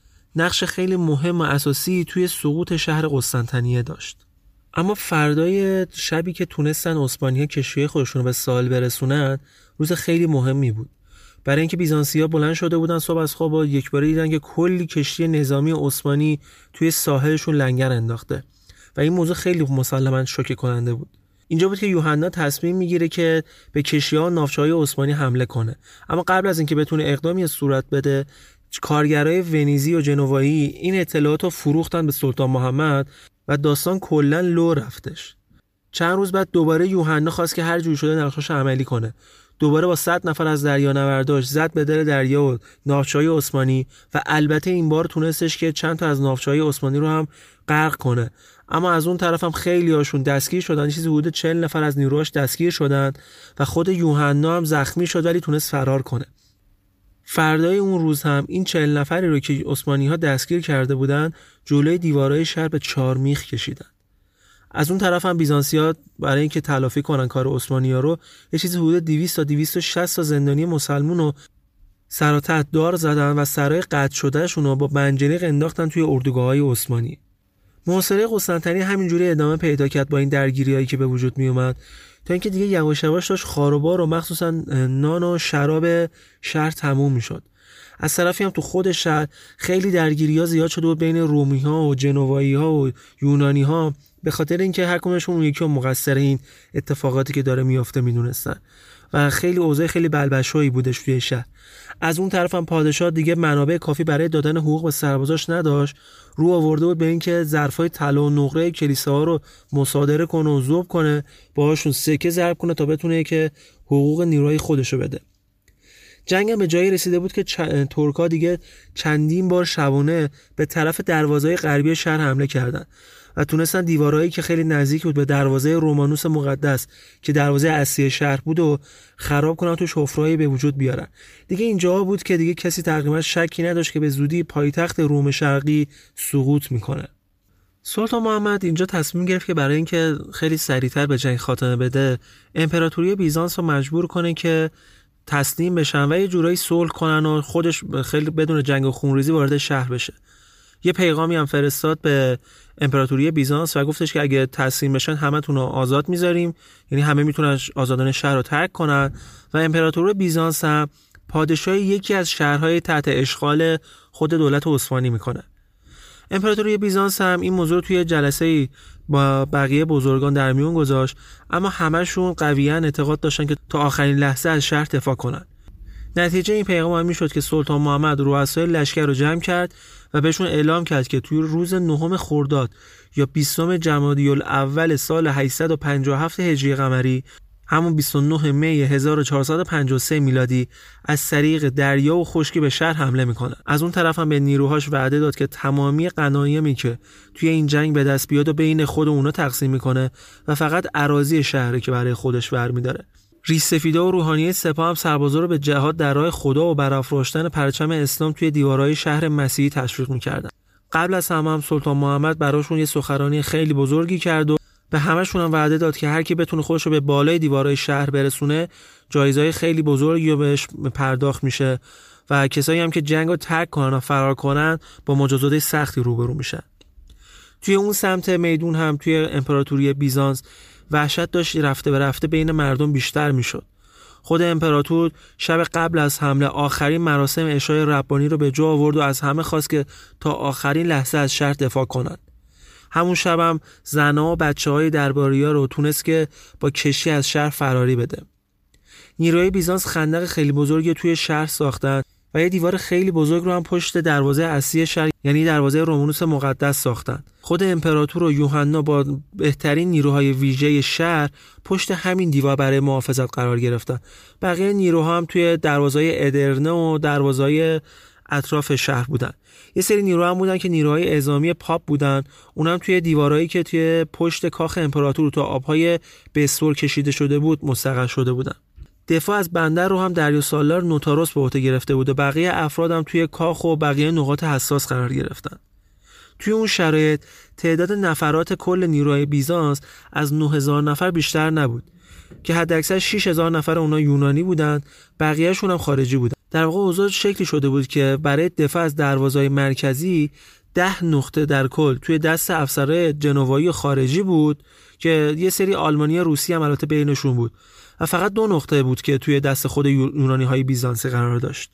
نقش خیلی مهم و اساسی توی سقوط شهر قسطنطنیه داشت. اما فردای شبی که تونستن عثمانی‌ها کشتی خودشون رو به ساحل برسونن، روز خیلی مهمی بود. برای اینکه بیزانسی‌ها بلند شده بودن صبح از خواب و یکباره دیدن که کلی کشتی نظامی عثمانی توی ساحلشون لنگر انداخته و این موضوع خیلی مسلماً شوکه کننده بود. اینجا بود که یوحنا تصمیم میگیره که به کشتی‌ها و ناوچه‌های عثمانی حمله کنه. اما قبل از اینکه بتونه اقدامی صورت بده، کارگرای ونیزی و جنوایی این اطلاعات رو فروختن به سلطان محمد و داستان کلاً لو رفتش. چند روز بعد دوباره یوحنا خواست که هر جور شده نقشه‌اش عملی کنه. دوباره با 100 نفر از دریانورداش زد به دل دریا و ناوچه‌های عثمانی و البته این بار تونستش که چند تا از ناوچه‌های عثمانی رو هم غرق کنه. اما از اون طرف هم خیلی هاشون دستگیر شدن، چیزی حدود 40 نفر از نیروهاش دستگیر شدن و خود یوحنا هم زخمی شد ولی تونست فرار کنه. فردای اون روز هم این 40 نفری رو که عثمانی‌ها دستگیر کرده بودن جلوی دیوارهای شهر به 4 میخ کشیدن. از اون طرف هم بیزانسی‌ها برای اینکه تلافی کنن کار عثمانی‌ها رو یه چیزی حدود 200 تا 260 تا زندانی مسلمون رو سر و ته دار زدن و سرای قطع شدهشون رو با منجنیق انداختن توی اردوگاه‌های عثمانی. محاصره قسطنطنیه همینجوری ادامه پیدا کرد با این درگیری‌هایی که به وجود می اومد تا اینکه دیگه یواش یواش داشت خاروبار و مخصوصا نان و شراب شهر تموم میشد. از طرفی هم تو خود شهر خیلی درگیری‌ها زیاد شده بود بین رومی‌ها و جنوایی‌ها و یونانی‌ها، به خاطر اینکه هر کدومشون اون یکی مقصر این اتفاقاتی که داره میفته میدونستن و خیلی اوضاع خیلی بلبشویی بودش توی شهر. از اون طرف هم پادشاه دیگه منابع کافی برای دادن حقوق به سربازاش نداشت، رو آورده بود به اینکه ظرفای طلا و نقره کلیساها رو مصادره کنه و ذوب کنه، باهاشون سکه ضرب کنه تا بتونه که حقوق نیروهای خودشو بده. جنگ هم به جایی رسیده بود که ترک‌ها دیگه چندین بار شبانه به طرف دروازه‌های غربی شهر حمله کردن و تونستن دیوارهایی که خیلی نزدیک بود به دروازه رومانوس مقدس که دروازه اصلی شهر بود و خراب کنن، توش حفره‌ای به وجود بیارن. دیگه اینجا بود که دیگه کسی تقریبا شکی نداشت که به زودی پایتخت روم شرقی سقوط میکنه. سلطان محمد اینجا تصمیم گرفت که برای اینکه خیلی سریعتر به جنگ خاتمه بده، امپراتوری بیزانس رو مجبور کنه که تسلیم بشن و یه جورایی صلح کنن و خودش خیلی بدون جنگ و خونریزی وارد شهر بشه. یه پیغامی هم فرستاد به امپراتوری بیزانس و گفتش که اگه تسلیم بشن همتون رو آزاد میذاریم، یعنی همه میتونن آزادانه شهر رو ترک کنن. و امپراتور بیزانس هم پادشاه یکی از شهرهای تحت اشغال خود دولت عثمانی میکنه. امپراتوری بیزانس هم این موضوع توی جلسه‌ای با بقیه بزرگان در میون گذاشت، اما همشون قویاً اعتقاد داشتن که تا آخرین لحظه از شهر دفاع کنن. نتیجه این پیغام هم میشد که سلطان محمد رؤسای لشکر رو جمع کرد و بهشون اعلام کرد که توی روز 9 خرداد یا 20 جمادی الاول سال 857 هجری قمری، همون 29 می 1453 میلادی، از طریق دریا و خشکی به شهر حمله میکنه. از اون طرف هم به نیروهاش وعده داد که تمامی غنایمی که توی این جنگ به دست بیاد و بین خود و اونا تقسیم میکنه و فقط اراضی شهری که برای خودش برمی‌داره. ریش‌سفیدا و روحانیه سپاه هم سربازا رو به جهاد در راه خدا و برافراشتن پرچم اسلام توی دیوارهای شهر مسیحی تشویق میکردن. قبل از همه هم سلطان محمد براشون یه سخنرانی خیلی بزرگی کرد و به همشون هم وعده داد که هر کی بتونه خودش رو به بالای دیوارهای شهر برسونه جایزهای خیلی بزرگی رو بهش پرداخت میشه و کسایی هم که جنگو ترک کنن و فرار کنن با مجازات سختی روبرو میشن. توی اون سمت میدون هم توی امپراتوری بیزانس وحشت داشت رفته به رفته بین مردم بیشتر میشد. خود امپراتور شب قبل از حمله آخرین مراسم عشای ربانی رو به جا آورد و از همه خواست که تا آخرین لحظه از شهر دفاع کنند. همون شبم زنها و بچه‌های درباری‌ها رو تونست که با کشتی از شهر فراری بده. نیروهای بیزانس خندق خیلی بزرگی توی شهر ساختن و یه دیوار خیلی بزرگ رو هم پشت دروازه اصلی شهر، یعنی دروازه رومانوس مقدس ساختن. خود امپراتور و یوحنا با بهترین نیروهای ویژه شهر پشت همین دیوار برای محافظت قرار گرفتن. بقیه نیروها هم توی دروازه‌های ادرنه و دروازه‌های اطراف شهر بودن. یه سری نیروها هم بودن که نیروهای اعزامی پاپ بودن، اونم توی دیوارایی که توی پشت کاخ امپراتور تا آبهای بسور کشیده شده بود مستقر شده بودن. دفاع از بندر رو هم دریوسالار نوتاروس به عهده گرفته بود و بقیه افراد هم توی کاخ و بقیه نقاط حساس قرار گرفتن. توی اون شرایط تعداد نفرات کل نیروهای بیزانس از 9000 نفر بیشتر نبود که حداکثر 6000 نفر اونا یونانی بودن، بقیه‌شون هم خارجی بودن. در واقع اوضاع شکلی شده بود که برای دفاع از دروازه‌های مرکزی 10 نقطه در کل توی دست افسرهای جنوایی خارجی بود که یه سری آلمانی و روسی هم البته بینشون بود و فقط 2 نقطه بود که توی دست خود یونانی‌های بیزانسی قرار داشت.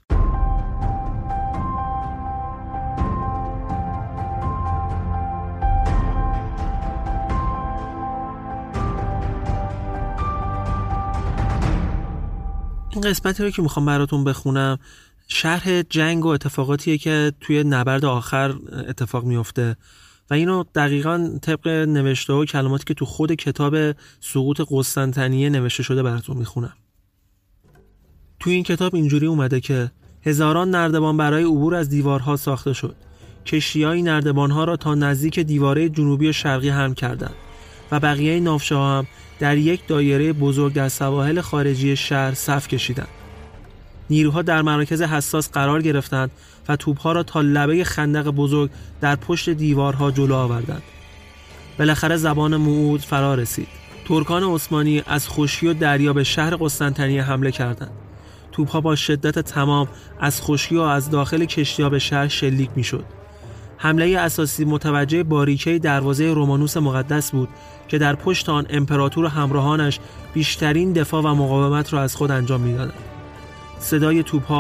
این قسمتی رو که میخوام براتون بخونم شرح جنگ و اتفاقاتیه که توی نبرد آخر اتفاق میفته و اینو دقیقاً طبق نوشته و کلماتی که تو خود کتاب سقوط قسطنطنیه نوشته شده براتون میخونم. توی این کتاب اینجوری اومده که هزاران نردبان برای عبور از دیوارها ساخته شد. کشتی‌های نردبان‌ها را تا نزدیک دیواره جنوبی و شرقی حمل کردند و بقیه ناوچه‌ها هم در یک دایره بزرگ در سواحل خارجی شهر صف کشیدند. نیروها در مراکز حساس قرار گرفتند و توپ‌ها را تا لبه خندق بزرگ در پشت دیوارها جلو آوردند. بالاخره زبان موعود فرا رسید. ترکان عثمانی از خشکی و دریا به شهر قسطنطنیه حمله کردند. توپ‌ها با شدت تمام از خشکی و از داخل کشتی‌ها به شهر شلیک می‌شد. حمله اساسی متوجه باریکه دروازه رومانوس مقدس بود که در پشت آن امپراتور و همراهانش بیشترین دفاع و مقاومت را از خود انجام می‌دادند. صدای توپ‌ها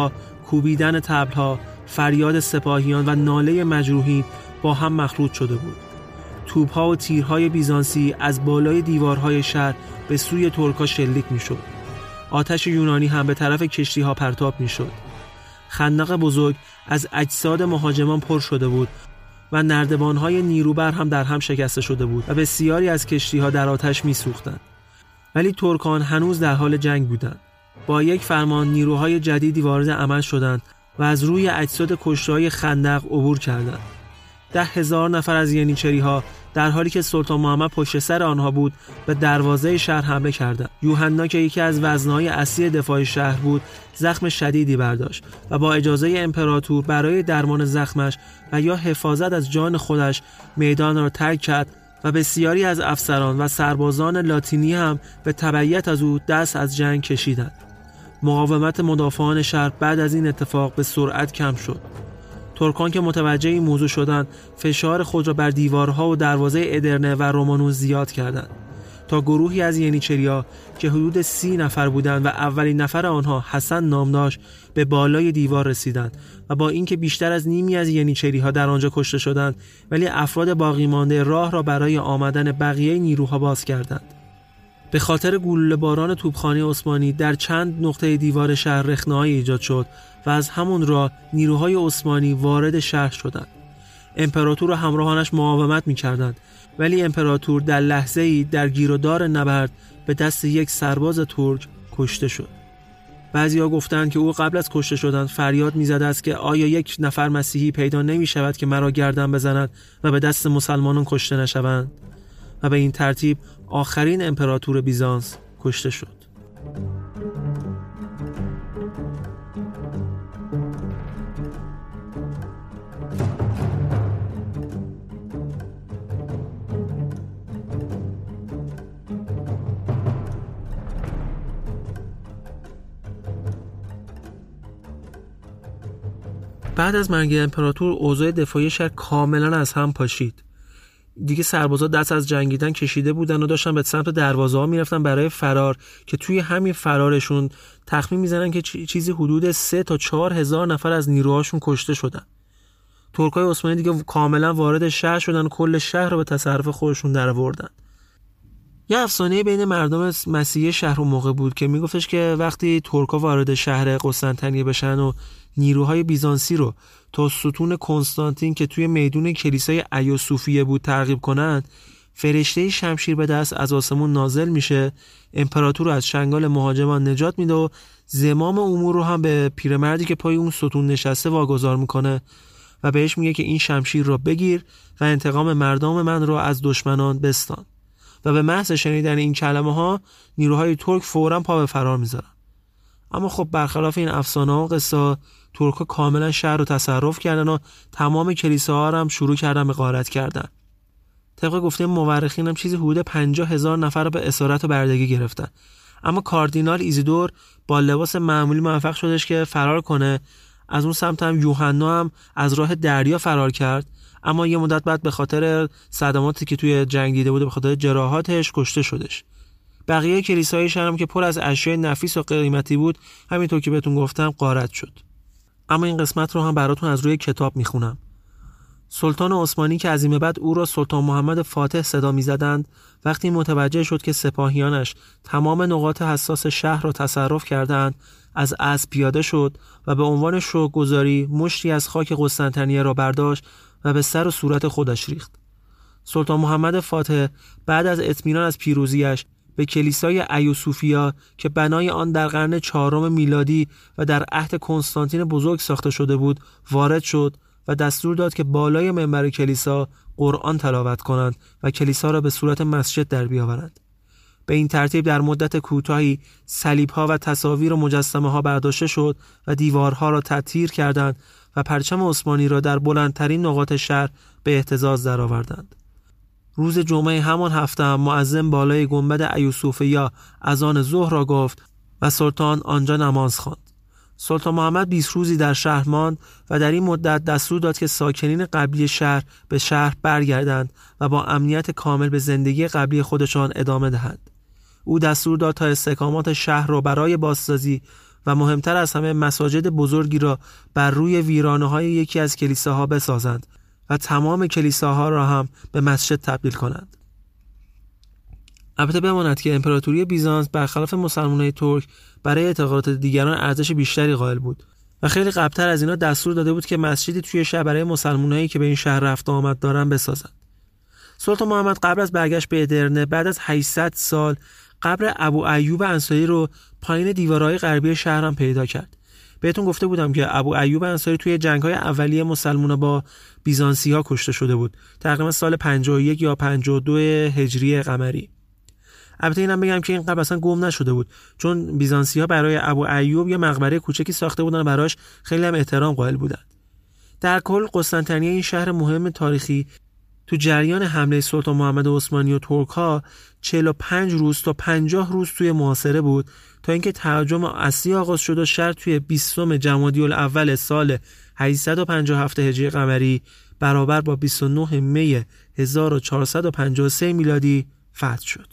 کوبیدن طبل‌ها، فریاد سپاهیان و ناله مجروحین با هم مخلوط شده بود. توپ‌ها و تیرهای بیزانسی از بالای دیوارهای شهر به سوی ترک‌ها شلیک می‌شد. آتش یونانی هم به طرف کشتی‌ها پرتاب می‌شد. خندق بزرگ از اجساد مهاجمان پر شده بود و نردبان‌های نیروبر هم در هم شکسته شده بود و بسیاری از کشتی‌ها در آتش می‌سوختند. ولی ترکان هنوز در حال جنگ بودند. با یک فرمان نیروهای جدیدی وارد عمل شدند و از روی اجساد کشته‌های خندق عبور کردند. 10,000 نفر از ینیچری‌ها در حالی که سلطان محمد پشت سر آنها بود به دروازه شهر حمله کردند. یوحنا که یکی از وزنه‌های اصلی دفاع شهر بود، زخم شدیدی برداشت و با اجازه امپراتور برای درمان زخمش و یا حفاظت از جان خودش میدان را ترک کرد و بسیاری از افسران و سربازان لاتینی هم به تبعیت از او دست از جنگ کشیدند. مقاومت مدافعان شهر بعد از این اتفاق به سرعت کم شد. ترکان که متوجه این موضوع شدند، فشار خود را بر دیوارها و دروازه ادرنه و رومانوس زیاد کردند تا گروهی از ینیچریا که حدود 30 نفر بودند و اولین نفر آنها حسن نام داشت به بالای دیوار رسیدند و با اینکه بیشتر از نیمی از ینیچری‌ها در آنجا کشته شدند، ولی افراد باقی مانده راه را برای آمدن بقیه نیروها باز کردند. به خاطر گلوله باران توپخانه عثمانی در چند نقطه دیوار شهر رخنه‌های ایجاد شد و از همون راه نیروهای عثمانی وارد شهر شدند. امپراتور و همراهانش مقاومت می‌کردند، ولی امپراتور در لحظه‌ای در گیرودار نبرد به دست یک سرباز ترک کشته شد. بعضی‌ها گفتند که او قبل از کشته شدن فریاد می‌زده است که آیا یک نفر مسیحی پیدا نمی‌شود که مرا گردن بزند و به دست مسلمانان کشته نشوند، و به این ترتیب آخرین امپراتور بیزانس کشته شد. بعد از مرگ امپراتور اوضاع دفاعی شهر کاملا از هم پاشید. دیگه سربازا دست از جنگیدن کشیده بودن و داشتن به سمت دروازه‌ها میرفتن برای فرار، که توی همین فرارشون تخمین میزنن که چیزی حدود 3 تا 4 هزار نفر از نیروهاشون کشته شدن. ترکای عثمانی دیگه کاملا وارد شهر شدن و کل شهر رو به تصرف خودشون درآوردن. یه افسانه بین مردم مسیحی شهر اون موقع بود که میگفتش که وقتی ترکا وارد شهر قسطنطنیه بشن و نیروهای بیزانسی رو تا ستون کنستانتین که توی میدون کلیسای ایوسوفیه بود تعقیب کنند، فرشته شمشیر به دست از آسمون نازل میشه، امپراتور رو از چنگال مهاجمان نجات میده و زمام امور رو هم به پیرمردی که پای اون ستون نشسته واگذار میکنه و بهش میگه که این شمشیر رو بگیر و انتقام مردم من رو از دشمنان بستان. و به محض شنیدن این کلمه ها نیروهای ترک فوراً پا به فرار میذارن. اما خب برخلاف این افسانه و قصه، ترک‌ها کاملا شهر رو تصرف کردن و تمام کلیساها رو هم شروع کردن به غارت کردن. طبق گفته مورخین هم چیزی حدود 50,000 نفر رو به اسارت و بردگی گرفتن. اما کاردینال ایزیدور با لباس معمولی موفق شدش که فرار کنه. از اون سمت هم یوحنا هم از راه دریا فرار کرد، اما یه مدت بعد به خاطر صدماتی که توی جنگ دیده بود، به خاطر جراحاتش کشته شدش. بقیه کلیسای شهر هم که پر از اشیاء نفیس و قیمتی بود، همینطور که بهتون گفتم غارت شد. اما این قسمت رو هم براتون از روی کتاب میخونم. سلطان عثمانی که از این به بعد او را سلطان محمد فاتح صدا میزدند، وقتی متوجه شد که سپاهیانش تمام نقاط حساس شهر را تصرف کردند، از اسب پیاده شد و به عنوان شوک‌گذاری مشتی از خاک قسطنطنیه را برداشت و به سر و صورت خودش ریخت. سلطان محمد فاتح بعد از اطمینان از پیروزیش به کلیسای ایوسوفیا که بنای آن در قرن 4 میلادی و در عهد کنستانتین بزرگ ساخته شده بود وارد شد و دستور داد که بالای منبر کلیسا قرآن تلاوت کنند و کلیسا را به صورت مسجد در بیاورند. به این ترتیب در مدت کوتاهی صلیب‌ها و تصاویر و مجسمه‌ها برداشته شد و دیوارها را تطهیر کردند و پرچم عثمانی را در بلندترین نقاط شهر به اهتزاز درآوردند. روز جمعه همان هفته هم مؤذن بالای گنبد ایوسوفیا اذان ظهر را گفت و سلطان آنجا نماز خواند. سلطان محمد 20 روزی در شهر ماند و در این مدت دستور داد که ساکنین قبلی شهر به شهر برگردند و با امنیت کامل به زندگی قبلی خودشان ادامه دهند. او دستور داد تا استحکامات شهر را برای بازسازی و مهمتر از همه مساجد بزرگی را بر روی ویرانه‌های یکی از کلیساها بسازند و تمام کلیساها را هم به مسجد تبدیل کنند. البته بماند که امپراتوری بیزانس برخلاف مسلمانان ترک برای اعتقادات دیگران ارزش بیشتری قائل بود و خیلی قبلتر از اینا دستور داده بود که مسجدی توی شهر برای مسلمانایی که به این شهر رفت و آمد دارن بسازند. سلطان محمد قبل از برگشت به ادرنه بعد از 800 سال قبر ابو ایوب انصاری رو پایین دیوارهای غربی شهر هم پیدا کرد. بهتون گفته بودم که ابو ایوب انصاری توی جنگ‌های اولیه مسلمان‌ها با بیزانسی‌ها کشته شده بود، تقریبا سال 51 یا 52 هجری قمری. البته اینم بگم که این قبر اصلا گم نشده بود، چون بیزانسی‌ها برای ابو ایوب یه مقبره کوچکی ساخته بودن و براش خیلی هم احترام قائل بودن. در کل قسطنطنیه این شهر مهم تاریخی تو جریان حمله سلطان محمد عثمانی و ترک‌ها 45 روز تا 50 روز توی محاصره بود تا اینکه تهاجم اصلی آغاز شد و شهر توی 20 جمادی الاول سال 857 هجری قمری برابر با 29 می 1453 میلادی فتح شد.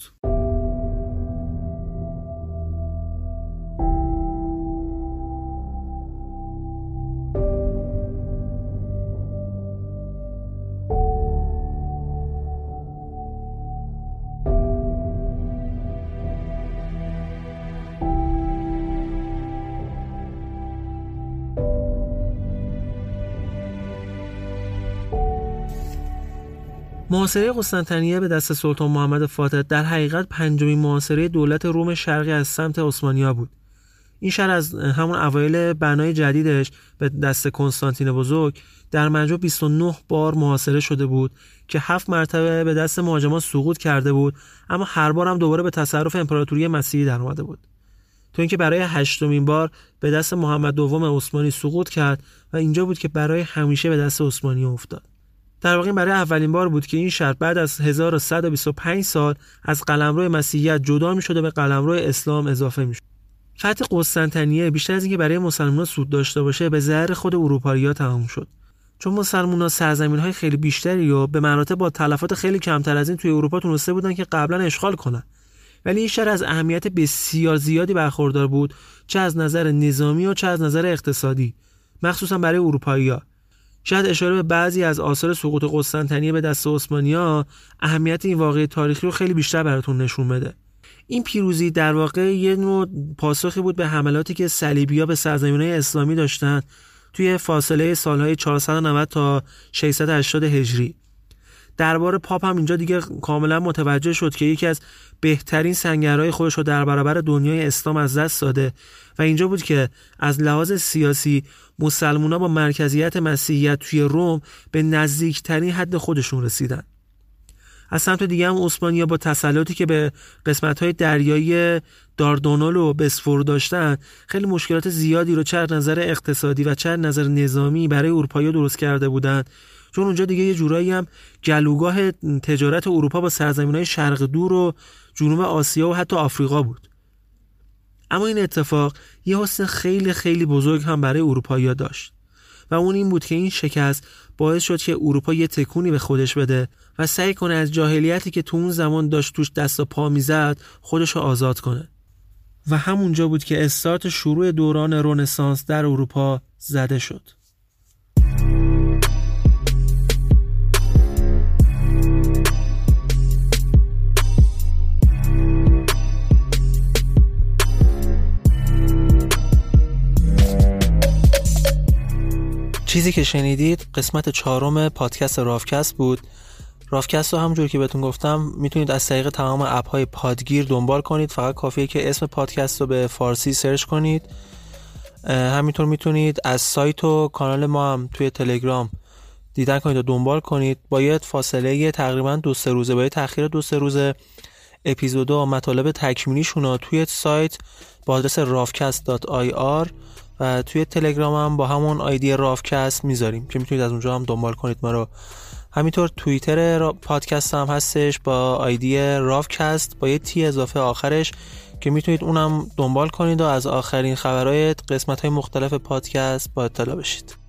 محاصره قسطنطنیه به دست سلطان محمد فاتح در حقیقت پنجمین محاصره دولت روم شرقی از سمت عثمانی‌ها بود. این شهر از همون اوایل بنای جدیدش به دست کنستانتین بزرگ در مجموع 29 بار محاصره شده بود که 7 مرتبه به دست مهاجمان سقوط کرده بود، اما هر بار هم دوباره به تصرف امپراتوری مسیحی در اومده بود. تا اینکه برای 8مین بار به دست محمد دوم عثمانی سقوط کرد و اینجا بود که برای همیشه به دست عثمانی افتاد. در واقع برای اولین بار بود که این شهر بعد از 1125 سال از قلمرو مسیحیت جدا می‌شد و به قلمرو اسلام اضافه می‌شد. فتح قسطنطنیه بیشتر از اینکه برای مسلمان‌ها سود داشته باشه به ضرر خود اروپایی‌ها تمام شد. چون مسلمان‌ها سرزمین‌های خیلی بیشتری و به مراتب با تلفات خیلی کمتر از این توی اروپا تونسته بودن که قبلا اشغال کنن. ولی این شهر از اهمیت بسیار زیادی برخوردار بود، چه از نظر نظامی و چه از نظر اقتصادی، مخصوصا برای اروپایی‌ها. شاید اشاره به بعضی از آثار سقوط قسطنطنیه به دست عثمانی‌ها اهمیت این واقعه تاریخی رو خیلی بیشتر براتون نشون بده. این پیروزی در واقع یه نوع پاسخی بود به حملاتی که صلیبی‌ها به سرزمین‌های اسلامی داشتن توی فاصله سالهای 490 تا 680 هجری. دربار پاپ هم اینجا دیگه کاملا متوجه شد که یکی از بهترین سنگرهای خودش رو در برابر دنیای اسلام از دست داده و اینجا بود که از لحاظ سیاسی مسلمان‌ها با مرکزیت مسیحیت توی روم به نزدیکترین حد خودشون رسیدن. از سمت دیگه هم عثمانی‌ها با تسلطی که به قسمت‌های دریایی داردانال و بسفور داشتن خیلی مشکلات زیادی رو چه از نظر اقتصادی و چه از نظر نظامی برای اروپایی‌ها درست کرده بودن، چون اونجا دیگه یه جورایی هم گلوگاه تجارت اروپا با سرزمین‌های شرق دور و جنوب آسیا و حتی آفریقا بود. اما این اتفاق یه حسن خیلی خیلی بزرگ هم برای اروپایی‌ها داشت و اون این بود که این شکست باعث شد که اروپا یه تکونی به خودش بده و سعی کنه از جاهلیتی که تو اون زمان داشت توش دست و پا میزد خودش رو آزاد کنه. و همونجا بود که استارت شروع دوران رنسانس در اروپا زده شد. چیزی که شنیدید قسمت 4 پادکست رافکست بود. رافکست رو همونجور که بهتون گفتم میتونید از طریق تمام اپ‌های پادگیر دنبال کنید، فقط کافیه که اسم پادکست رو به فارسی سرچ کنید. همینطور میتونید از سایت و کانال ما هم توی تلگرام دیدن کنید و دنبال کنید. با یه فاصله تقریبا 2-3 روزه، با یه تأخیر 2-3 روزه اپیزودا و مطالب تکمیلیشون رو توی سایت با آدرس rafcast.ir و توی تلگرام هم با همون آیدی رافکست میذاریم که میتونید از اونجا هم دنبال کنید ما رو. همینطور توییتر پادکست هم هستش با آیدی رافکست با یه تی اضافه آخرش که میتونید اونم دنبال کنید و از آخرین خبرهای قسمت‌های مختلف پادکست با اطلاع بشید.